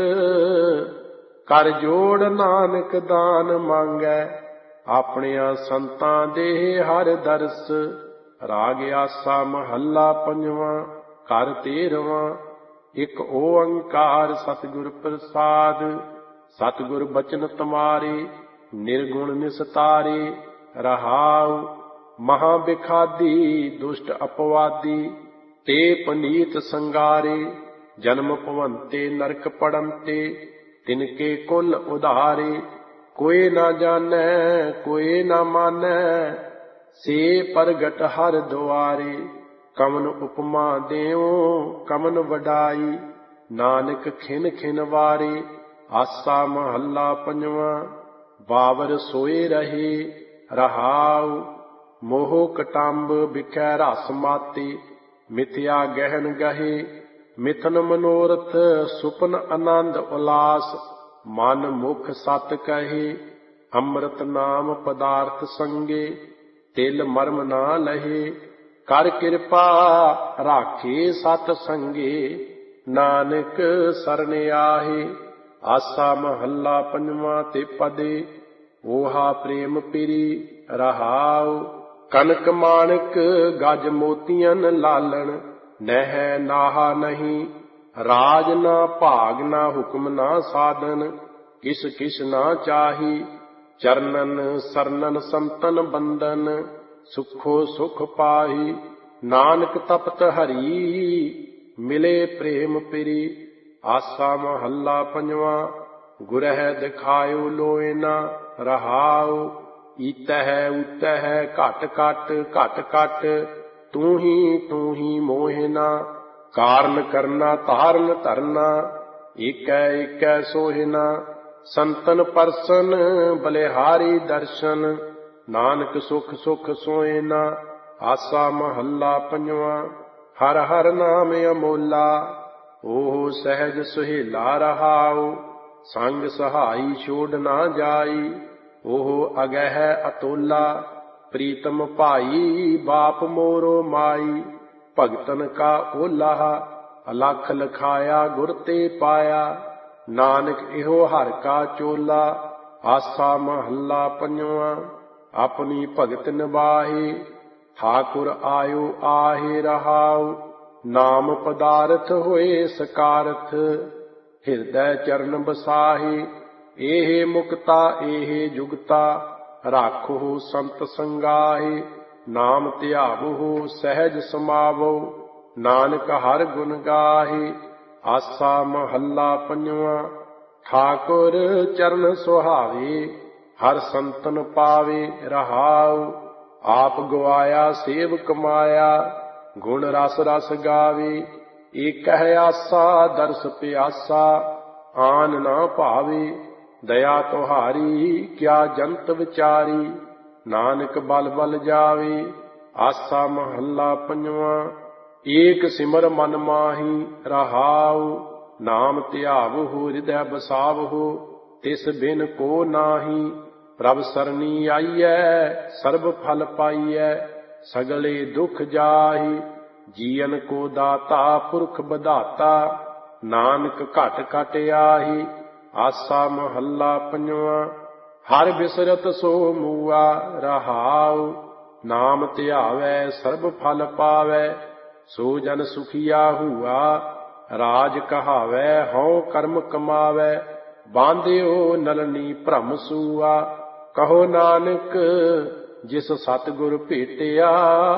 ਕਰ ਜੋੜ ਨਾਨਕ ਦਾਨ ਮੰਗੈ, ਆਪਣਿਆਂ ਸੰਤਾਂ ਦੇ ਹਰ ਦਰਸ। ਰਾਗ ਆਸਾ ਮਹੱਲਾ ਪੰਜਵਾਂ, ਘਰ 13ਵਾਂ। ਇਕ ਓੰਕਾਰ ਸਤਿਗੁਰ ਪ੍ਰਸਾਦ, ਸਤਿਗੁਰ ਬਚਨ ਤੁਮਾਰੇ ਨਿਰਗੁਣ ਨਿਸਤਾਰੇ। ਰਹਾਉ ਮਹਾ ਬਿਖਾਦੀ ਦੁਸ਼ਟ ਅਪਵਾਦੀ, ਤੇ ਪਨੀਤ ਸੰਗਾਰੇ। ਜਨਮ ਭਵੰਤੇ ਨਰਕ ਪੜੰਤੇ, ਤਿਨਕੇ ਕੁਲ ਉਧਾਰੇ। ਕੋਇ ਨਾ ਜਾਣੈ ਕੋਇ ਨਾ ਮਾਨੈ, ਸੇ ਪ੍ਰਗਟ ਹਰ ਦੁਆਰੇ। ਕਮਨ ਉਪਮਾ ਦੇਉ ਕਮਨ ਵਡਾਈ, ਨਾਨਕ ਖਿਨ ਖਿਨ ਵਾਰੇ। ਆਸਾ ਮਹੱਲਾ ਪੰਜਵਾਂ, ਬਾਵਰ ਸੋਏ ਰਹੇ। ਰਹਾਉ ਮੋਹ ਕਟੰਬ ਬਿਖੈ ਰਸ ਮਾਤੀ, ਮਿਥਿਆ ਗਹਿਨ ਗਹੇ। ਮਿਥਨ ਮਨੋਰਥ ਸੁਪਨ ਆਨੰਦ ਉਲਾਸ, ਮਨ ਮੁਖ ਸਤ ਕਹੇ। ਅੰਮ੍ਰਿਤ ਨਾਮ ਪਦਾਰਥ ਸੰਗੇ, ਤਿਲ ਮਰਮ ਨਾ ਲਹੇ। ਕਰ ਕਿਰਪਾ ਰਾਖੇ ਸਤ ਸੰਗੇ, ਨਾਨਕ ਸਰਨ ਆਹੇ। ਆਸਾ ਮਹੱਲਾ ਪੰਜਵਾਂ ਤੇ ਪਦੇ, ਓਹਾ ਪ੍ਰੇਮ ਪਿਰੀ। ਰਹਾਉ ਕਨਕ ਮਾਣਕ ਗਜ ਮੋਤੀਆਂ ਲਾਲਣ, ਨਹਿ ਨਾਹਾ ਨਹੀਂ। ਰਾਜ ਨਾ ਭਾਗ ਨਾ ਹੁਕਮ ਨਾ ਸਾਧਨ, ਕਿਸ ਕਿਸ ਨਾ ਚਾਹੀ। ਚਰਨਨ ਸਰਨਨ ਸੰਤਨ ਬੰਦਨ, ਸੁਖੋ ਸੁਖ ਪਾਹੀ। ਨਾਨਕ ਤਪਤ ਹਰੀ, ਮਿਲੇ ਪ੍ਰੇਮ ਪਿਰੀ। ਆਸਾ ਮਹੱਲਾ ਪੰਜਵਾਂ, ਗੁਰਹਿ ਦਿਖਾਇਓ ਲੋਇਨਾ। ਰਹਾਉ ਈਤਹਿ ਉਤਹਿ ਘਟ ਘਟ ਘਟ ਘਟ, ਤੂੰ ਹੀ ਮੋਹਿਨਾ। ਕਾਰਨ ਕਰਨਾ ਧਾਰਨ ਧਰਨਾ, ਏਕੈ ਏਕੈ ਸੋਹਿਨਾ। ਸੰਤਨ ਪਰਸਨ ਬਲਿਹਾਰੀ ਦਰਸ਼ਨ, ਨਾਨਕ ਸੁਖ ਸੁਖ ਸੋਇਨਾ। ਆਸਾ ਮਹੱਲਾ ਪੰਜਵਾਂ, ਹਰ ਹਰ ਨਾਮ ਅਮੋਲਾ। ਓਹ ਸਹਿਜ ਸੁਹੇਲਾ। ਰਹਾਉ ਸੰਗ ਸਹਾਈ ਛੋੜ ਨਾ ਜਾਈ, ਉਹ ਅਗਹਿ ਅਤੋਲਾ। ਪ੍ਰੀਤਮ ਭਾਈ ਬਾਪ ਮੋਰੋ ਮਾਈ, ਭਗਤਨ ਕਾ ਓਲਾ। ਅਲਖ ਲਖਾਇਆ ਗੁਰ ਤੇ ਪਾਇਆ, ਨਾਨਕ ਇਹੋ ਹਰ ਕਾ ਚੋਲਾ। ਆਸਾ ਮਹੱਲਾ ਪੰਜਵਾਂ, ਆਪਣੀ ਭਗਤ ਨਿਭਾਹੇ। ਠਾਕੁਰ ਆਇਓ ਆਹੇ। ਰਹਾਉ ਨਾਮ ਪਦਾਰਥ ਹੋਏ ਸਕਾਰਥ, ਹਿਰਦੈ ਚਰਨ ਬਸਾਹੇ। ਇਹ ਮੁਕਤਾ ਇਹ ਜੁਗਤਾ, ਰਾਖੋ ਸੰਤ ਸੰਗਾਹੇ। ਨਾਮ ਧਿਆਵੋ ਸਹਿਜ ਸਮਾਵੋ, ਨਾਨਕ ਹਰ ਗੁਣ ਗਾਹੇ। ਆਸਾ ਮਹੱਲਾ ਪੰਜਵਾਂ, ਠਾਕੁਰ ਚਰਨ ਸੁਹਾਵੇ, ਹਰ ਸੰਤਨ ਪਾਵੇ। ਰਹਾਉ ਆਪ ਗਵਾਇਆ ਸੇਵ ਕਮਾਇਆ, ਗੁਣ ਰਸ ਰਸ ਗਾਵੇ। ਏਕਹਿ ਆਸਾ ਦਰਸ ਪਿਆਸਾ, ਆਨ ਨਾ ਭਾਵੇ। ਦਇਆ ਤੁਹਾਰੀ ਕਿਆ ਜੰਤ ਵਿਚਾਰੀ, ਨਾਨਕ ਬਲ ਬਲ ਜਾਵੇ। ਆਸਾ ਮਹੱਲਾ ਪੰਜਵਾਂ, ਏਕ ਸਿਮਰ ਮਨ ਮਾਹੀ। ਰਹਾਉ ਨਾਮ ਧਿਆਵਹੁ ਹਿਰਦੈ ਬਸਾਵਹੁ, ਤਿਸ ਬਿਨ ਕੋ ਨਾਹੀ। ਪ੍ਰਭ ਸਰਣੀ ਆਈਐ ਸਰਬ ਫਲ ਪਾਈਐ, ਸਗਲੇ ਦੁਖ ਜਾਹੀ। ਜੀਵਨ ਕੋ ਦਾਤਾ ਪੁਰਖ ਬਧਾਤਾ, ਨਾਨਕ ਘਟ ਘਟ ਆਹੀ। ਆਸਾ ਮਹੱਲਾ ਪੰਜਵਾਂ, ਹਰ ਬਿਸਰਤ ਸੋ ਮੂਆ। ਰਹਾਉ ਨਾਮ ਧਿਆਵੈ ਸਰਬ ਫਲ ਪਾਵੈ, ਸੋ ਜਨ ਸੁਖੀਆ ਹੂਆ। ਰਾਜ ਕਹਾਵੈ ਹਉ ਕਰਮ ਕਮਾਵੈ, ਬਾਂਧਿਓ ਨਲਨੀ ਭ੍ਰਮ ਸੂਆ। ਕਹੋ ਨਾਨਕ ਜਿਸ ਸਤਿਗੁਰ ਭੇਟਿਆ,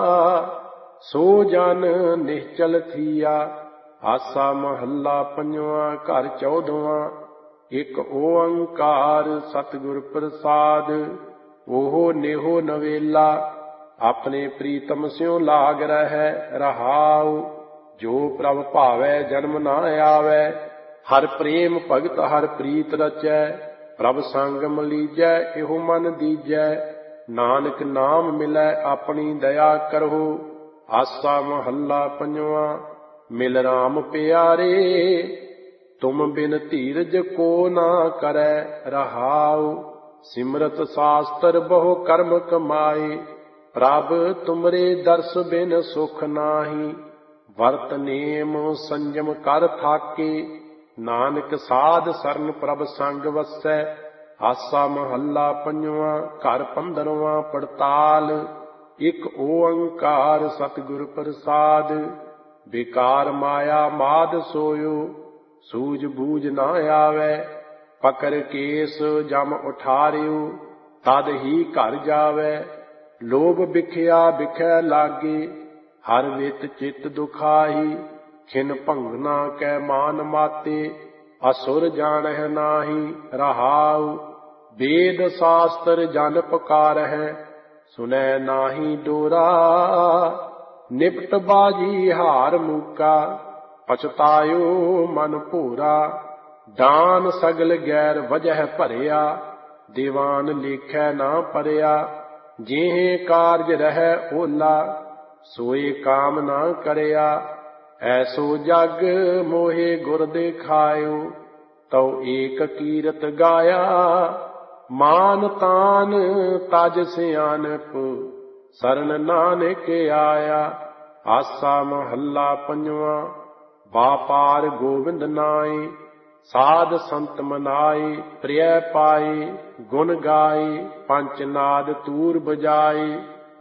ਸੋ ਜਨ ਨਿਹਚਲ ਥੀਆ। ਆਸਾ ਮਹੱਲਾ ਪੰਜਵਾਂ, ਘਰ 14ਵਾਂ। ਇਕ ਓੰਕਾਰ ਸਤਿਗੁਰ ਪ੍ਰਸਾਦ, ਓਹ ਨੇਹੋ ਨਵੇਲਾ। ਆਪਣੇ ਪ੍ਰੀਤਮ ਸਿਉ ਲਾਗ ਰਹਿ ਰਹਾਉ। ਜੋ ਪ੍ਰਭ ਭਾਵੈ ਜਨਮ ਨਾ ਆਵੈ, ਹਰ ਪ੍ਰੇਮ ਭਗਤ ਹਰ ਪ੍ਰੀਤ ਰਚੈ। ਪ੍ਰਭ ਸੰਗ ਮਲੀਜੈ ਇਹੋ ਮਨ ਦੀਜੈ, ਨਾਨਕ ਨਾਮ ਮਿਲੈ ਆਪਣੀ ਦਇਆ ਕਰਹੁ। ਆਸਾ ਮਹੱਲਾ ਪੰਜਵਾਂ। ਮਿਲ ਰਾਮ ਪਿਆਰੇ, ਤੁਮ ਬਿਨ ਧੀਰਜ ਕੋ ਨਾ ਕਰੈ ਰਹਾਉ। ਸਿਮਰਤ ਸਾਸਤਰ ਬਹੁ ਕਰਮ ਕਮਾਏ, ਪ੍ਰਭ ਤੁਮਰੇ ਦਰਸ ਬਿਨ ਸੁਖ ਨਾਹੀ। ਵਰਤ ਨੇਮ ਸੰਜਮ ਕਰ ਥਾਕੇ, ਨਾਨਕ ਸਾਧ ਸਰਨ ਪ੍ਰਭ ਸੰਗ ਵਸੈ। ਆਸਾ ਮਹੱਲਾ ਪੰਜਵਾਂ। ਘਰ 15ਵਾਂ ਪੜਤਾਲ। ਇਕ ਓੰਕਾਰ ਸਤਿਗੁਰ ਪ੍ਰਸਾਦ। ਵਿਕਾਰ ਮਾਇਆ ਮਾਦ ਸੋਇਓ, ਸੂਝ ਬੂਝ ਨਾ ਆਵੈ। ਪਕਰ ਕੇਸ ਜਮ ਉਠਾਰਿਓ, ਤਦ ਹੀ ਘਰ ਜਾਵੈ। ਲੋਭ ਬਿਖਿਆ ਬਿਖੈ ਲਾਗੇ, ਹਰ ਵਿਤ ਚਿਤ ਦੁਖਾਈ। ਖਿਨ ਭੰਗਨਾ ਕੈ ਮਾਨ ਮਾਤੇ, ਅਸੁਰ ਜਾਣਹਿ ਨਾਹੀ ਰਹਾਉ। ਵੇਦ ਸ਼ਾਸਤਰ ਜਨ ਪੁਕਾਰਹਿ, ਸੁਨੈ ਨਾਹੀ ਡੋਰਾ। ਨਿਪਟ ਬਾਜੀ ਹਾਰ ਮੂਕਾ, ਪਛਤਾਇਓ ਮਨ ਭੋਰਾ। ਦਾਨ ਸਗਲ ਗੈਰ ਵਜਹਿ ਭਰਿਆ, ਦੀਵਾਨ ਲੇਖੈ ਨਾ ਪਰਿਆ। ਜਿਹੇ ਕਾਰਜ ਰਹਿ ਓਲਾ, ਸੋਏ ਕਾਮ ਨਾ ਕਰਿਆ। ਐਸੋ ਜਗ ਮੋਹਿ ਗੁਰ ਦੇਖਾਇਓ, ਤਉ ਏਕ ਕੀਰਤ ਗਾਇਆ। ਮਾਨ ਤਾਨ ਤਜ ਸਿਆਨਪ, ਸਰਨ ਨਾਨਕ ਆਇਆ। ਆਸਾ ਮਹੱਲਾ ਪੰਜਵਾਂ। ਵਾਪਾਰ ਗੋਬਿੰਦ ਨਾਏ, ਸਾਧ ਸੰਤ ਮਨਾਏ। ਪ੍ਰਿਯ ਪਾਏ ਗੁਣ ਗਾਏ, ਪੰਚ ਨਾਦ ਤੂਰ ਬਜਾਏ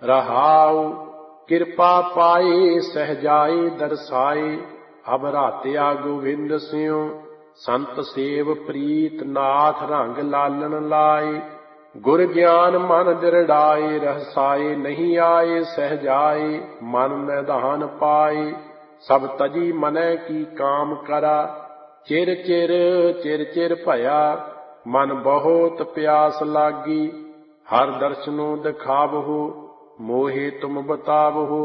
ਰਹਾਉ। ਕਿਰਪਾ ਪਾਏ ਸਹਿਜਾਏ ਦਰਸਾਏ, ਅਬ ਰਾਤਿਆ ਗੋਵਿੰਦ ਸਿਉ। ਸੰਤ ਸੇਵ ਪ੍ਰੀਤ ਨਾਥ ਰੰਗ ਲਾਲਣ ਲਾਏ। ਗੁਰ ਗਿਆਨ ਮਨ ਦਿਰੜਾਏ, ਰਹਸਾਏ ਨਹੀਂ ਆਏ ਸਹਿਜਾਏ। ਮਨ ਮੈਦਾਨ ਪਾਏ, ਸਭ ਤਜੀ ਮਨੈ ਕੀ ਕਾਮ ਕਰਾ। ਚਿਰ ਚਿਰ ਚਿਰ ਚਿਰ ਭਇਆ, ਮਨ ਬਹੁਤ ਪਿਆਸ ਲਾਗੀ। ਹਰ ਦਰਸ਼ਨੋ ਦਿਖਾਵਹੁ, ਮੋਹਿ ਤੁਮ ਬਤਾਵਹੁ।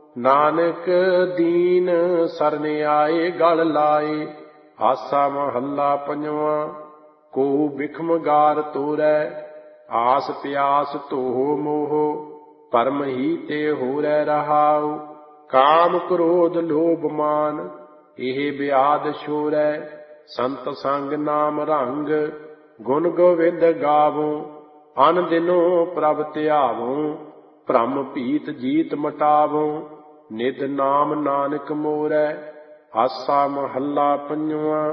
ਨਾਨਕ ਦੀਨ ਸਰਨ ਆਏ ਗਲ ਲਾਏ। ਆਸਾ ਮਹੱਲਾ ਪੰਜਵਾਂ। ਕੋ ਬਿਖਮ ਗਾਰ ਤੋਰੈ, ਆਸ ਪਿਆਸ ਧੋਹ ਮੋਹ। ਪਰਮ ਹੀ ਤੇ ਹੋਰੈ ਰਹਾਉ। ਕਾਮ ਕ੍ਰੋਧ ਲੋਭ ਮਾਨ, ਇਹ ਬਿਆਦ ਛੋਰੈ। ਸੰਤ ਸੰਗ ਨਾਮ ਰੰਗ, ਗੁਣ ਗੋਵਿੰਦ ਗਾਵੋ। ਅਨ ਦਿਨੋ ਪ੍ਰਭ ਧਿਆਵੋ, ਭ੍ਰਮ ਭੀਤ ਜੀਤ ਮਟਾਵੋ। ਨਿਤ ਨਾਮ ਨਾਨਕ ਮੋਰੈ। ਆਸਾ ਮਹੱਲਾ ਪੰਜਵਾਂ।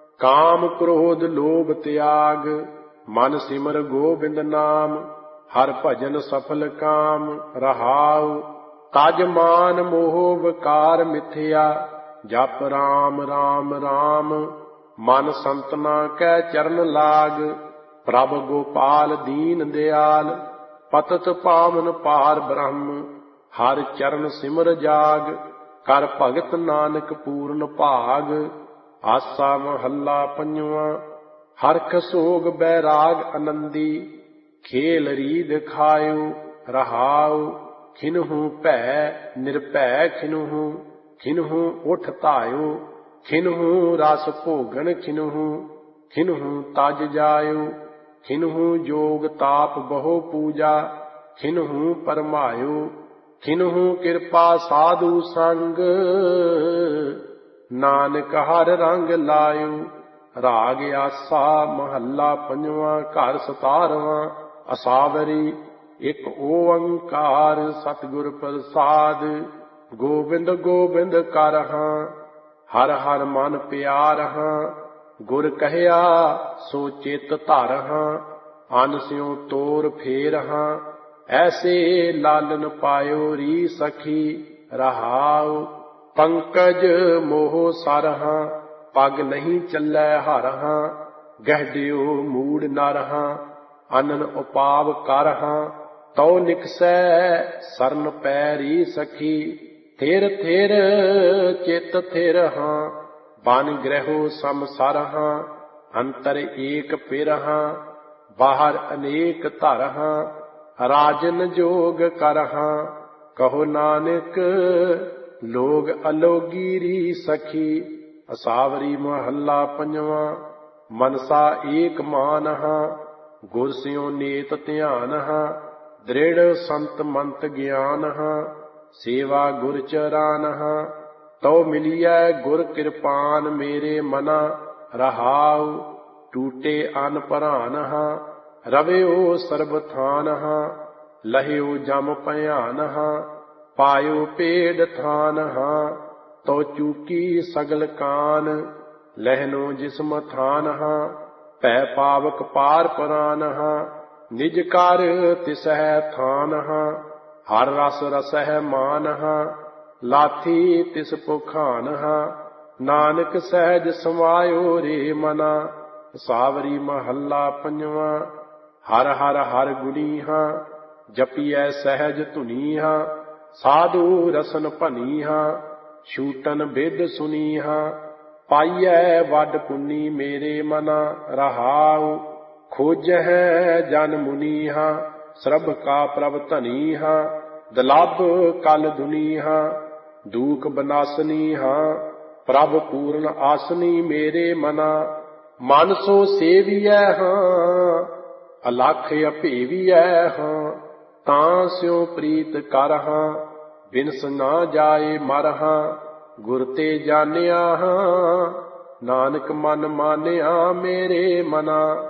ਕਾਮ ਕ੍ਰੋਧ ਲੋਭ ਤਿਆਗ, ਮਨ ਸਿਮਰ ਗੋਬਿੰਦ ਨਾਮ। ਹਰ ਭਜਨ ਸਫਲ ਕਾਮ ਰਹਾਉ। ਤਜ ਮਾਨ ਮੋਹ ਵਿਕਾਰ ਮਿਥਿਆ, ਜਪ ਰਾਮ ਰਾਮ ਰਾਮ। ਮਨ ਸੰਤਨਾ ਕੈ ਚਰਨ ਲਾਗ, ਪ੍ਰਭ ਗੋਪਾਲ ਦੀਨ ਦਿਆਲ। ਪਤਿਤ ਪਾਵਨ ਪਾਰ ਬ੍ਰਹਮ, ਹਰ ਚਰਨ ਸਿਮਰ ਜਾਗ। ਕਰ ਭਗਤ ਨਾਨਕ ਪੂਰਨ ਭਾਗ। ਆਸਾ ਮਹੱਲਾ ਪੰਜਵਾਂ। ਹਰਖ ਸੋਗ ਬੈਰਾਗ ਆਨੰਦੀ, ਖੇਲ ਰੀਦ ਖਾਇਓ ਰਹਾਉ। ਖਿਨਹੂ ਭੈ ਨਿਰਭੈ ਖਿਨਹੂ, ਖਿਨਹੂ ਉਠ ਧਾਇਓ। ਖਿਨਹੂ ਰਸ ਭੋਗਣ ਖਿਨਹੂ, ਖਿਨਹੂ ਤਜ ਜਾਇਓ। ਖਿਨਹੂ ਜੋਗ ਤਾਪ ਬਹੁ ਪੂਜਾ, ਖਿਨਹੂ ਪਰਮਾਇਓ। ਖਿਨਹੂ ਕਿਰਪਾ ਸਾਧੂ ਸੰਗ, ਨਾਨਕ ਹਰ ਰੰਗ ਲਾਇਓ। ਰਾਗ ਆਸਾ ਮਹੱਲਾ ਪੰਜਵਾਂ। ਘਰ 17ਵਾਂ। ਅਸਾਵਰੀ। ਇਕ ਓੰਕਾਰ ਸਤਿਗੁਰ ਪ੍ਰਸਾਦ। ਗੋਬਿੰਦ ਗੋਬਿੰਦ ਕਰ ਹਾਂ, ਹਰ ਹਰ ਮਨ ਪਿਆਰ ਹਾਂ। ਗੁਰ ਕਹਿਆ ਸੋ ਚਿਤ ਧਰ ਹਾਂ, ਅਨ ਸਿਉ ਤੋਰ ਫੇਰ ਹਾਂ। ਐਸੇ ਲਾਲਨ ਪਾਇਓ ਰੀ ਸਖੀ ਰਹਾਉ। ਪੰਕਜ ਮੋਹ ਸਰ ਹਾਂ, ਪਗ ਨਹੀਂ ਚੱਲੈ ਹਰ ਹਾਂ। ਗਹਿੜਿਓ ਮੂੜ ਨਰ ਹਾਂ, ਅਨਨ ਉਪਾਵ ਕਰ ਹਾਂ। ਤਉ ਨਿਕਸੈ ਸਰਨ ਪੈ ਰੀ ਸਖੀ, ਥਿਰ ਥਿਰ ਚਿਤ ਥਿਰ ਹਾਂ। ਬਨ ਗ੍ਰਹਿਓ ਸਮਸਰ ਹਾਂ, ਅੰਤਰ ਏਕ ਪਿਰ ਹਾਂ। ਬਾਹਰ ਅਨੇਕ ਧਰ ਹਾਂ, ਰਾਜਨ ਜੋਗ ਕਰਹਾਂ। ਕਹੋ ਨਾਨਕ ਲੋਗ ਅਲੋਗੀ ਰੀ ਸਖੀ। ਅਸਾਵਰੀ ਮਹੱਲਾ ਪੰਜਵਾਂ। ਮਨਸਾ ਏਕ ਮਾਨਹਾਂ ਗੁਰ ਸਿਉ ਨੇਤ ਧਿਆਨਹਾਂ। ਦ੍ਰਿੜ ਸੰਤ ਮੰਤ ਗਿਆਨਹਾਂ ਸੇਵਾ ਗੁਰ ਚਰਾਨਹਾਂ। ਤਉ ਮਿਲੀਐ ਗੁਰ ਕਿਰਪਾਨ ਮੇਰੇ ਮਨਾ। ਰਹਾਉ ਟੂਟੇ ਅਨ ਭਰਾਨਹਾਂ। ਰਵਿਓ ਸਰਬ ਥਾਨਹਾਂ ਲਹਿਓ ਜਮ ਭਿਆਨਹਾਂ। ਪਾਇਓ ਪੇੜ ਥਾਨਹਾਂ ਤਉ ਚੂਕੀ ਸਗਲ ਕਾਨ। ਲਹਿਨੋ ਜਿਸਮ ਥਾਨਹਾਂ ਭੈ ਪਾਵਕ ਪਾਰ ਪਰਾਨਹਾਂ। ਨਿਜ ਕਰ ਤਿਸਹਿ ਥਾਨਹਾਂ ਹਰ ਰਸ ਰਸਹਿ ਮਾਨਹਾਂ। ਲਾਥੀ ਤਿਸ ਪੁਖਾਨਹਾਂ ਨਾਨਕ ਸਹਿਜ ਸਮਾਇਓ ਰੇ ਮਨਾ। ਸਾਵਰੀ ਮਹੱਲਾ ਪੰਜਵਾਂ। ਹਰ ਹਰ ਹਰ ਗੁਣੀਹਾਂ ਜਪੀਐ ਸਹਿਜ ਧੁਨੀਹਾਂ। ਸਾਧੂ ਰਸਨ ਭਨੀਹਾਂ ਛੂਟਨ ਬਿਦ ਸੁਨੀਹਾਂ। ਪਾਈਐ ਵੱਡ ਪੁੰਨੀ ਮੇਰੇ ਮਨਾ। ਰਹਾਉ ਖੋਜਹਿ ਜਨ ਮੁਨੀਹਾਂ ਸਰਬ ਕਾ ਪ੍ਰਭ ਧਨੀਹਾਂ। ਦਲਭ ਕਲ ਦੁਨੀਹਾਂ ਦੂਖ ਬਨਾਸਨੀਹਾਂ। ਪ੍ਰਭ ਪੂਰਨ ਆਸਨੀ ਮੇਰੇ ਮਨਾ। ਮਨ ਸੋ ਸੇਵੀਐ ਹਾਂ ਅਲਖ ਅਭੇਵੀਐ ਹਾਂ। ਤਾਂ ਸਿਉ ਪ੍ਰੀਤ ਕਰਹਾਂ ਬਿਨਸ ਨਾ ਜਾਏ ਮਰਹਾਂ। ਗੁਰ ਤੇ ਜਾਣਿਆ ਹਾਂ ਨਾਨਕ ਮਨ ਮਾਨਿਆ ਮੇਰੇ ਮਨਾ।